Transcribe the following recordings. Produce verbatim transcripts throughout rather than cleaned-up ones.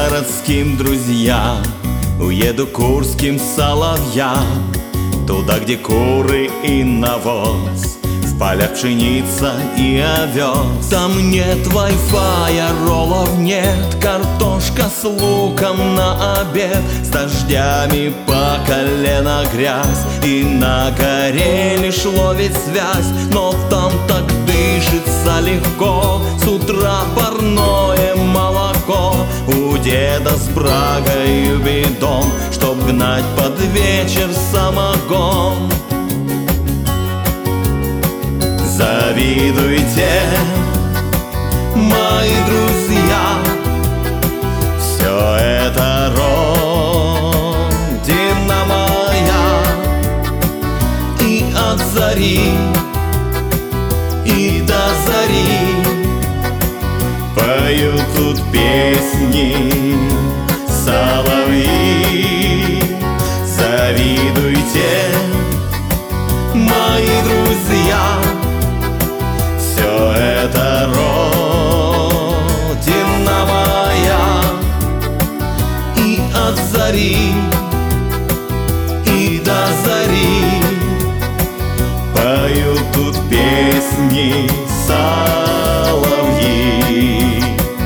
городским друзьям, уеду курским соловьям, туда, где куры и навоз, в полях пшеница и овес. Там нет вай-фая, роллов нет, картошка с луком на обед, с дождями по колено грязь, и на горе лишь ловит связь. Но там так дышится легко, с утра парное молоко, у деда с брагою бидон, чтоб гнать под вечер самогон. Завидуйте, мои друзья, все это родина моя. И от зари, и до зари поют тут песни соловьи. Завидуйте, мои друзья, все это родина моя. И от зари, и до зари поют тут песни соловьи.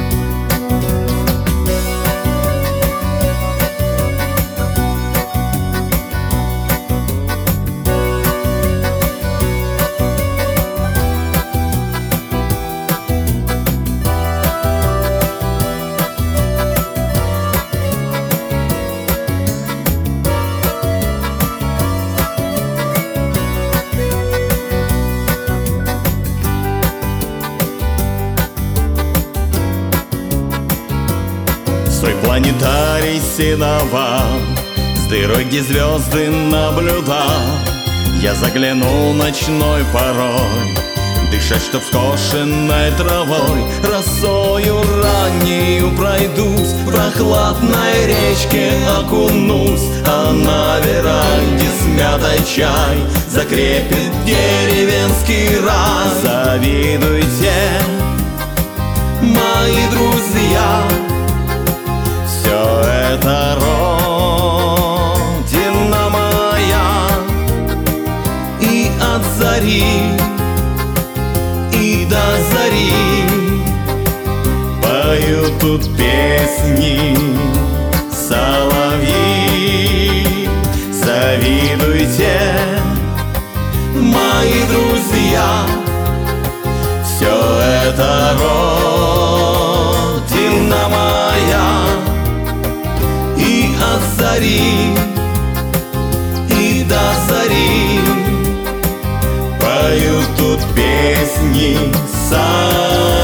Свой планетарий синовал, с дырой, где звезды наблюдал, я заглянул ночной порой, дышать, чтоб скошенной травой, росою раннею пройдусь, в прохладной речке окунусь, а на веранде смятой чай закрепит деревенский рай. Завидуйте, мои друзья, все это родина моя. И от зари, и до зари поют тут песни соловьи. Завидуйте, мои друзья, все это родина моя. И от зари, и до зари поют тут песни соловьи.